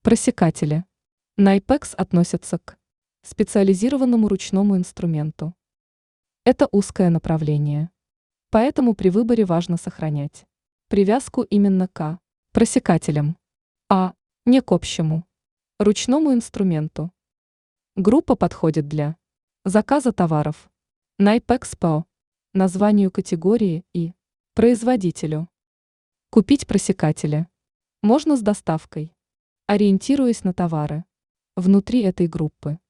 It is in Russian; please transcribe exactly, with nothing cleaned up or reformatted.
Просекатели. Найпекс относятся к специализированному ручному инструменту. Это узкое направление. Поэтому при выборе важно сохранять привязку именно к просекателям, а не к общему ручному инструменту. Группа подходит для заказа товаров Найпекс по названию категории и производителю. Купить просекатели можно с доставкой, ориентируясь на товары внутри этой группы.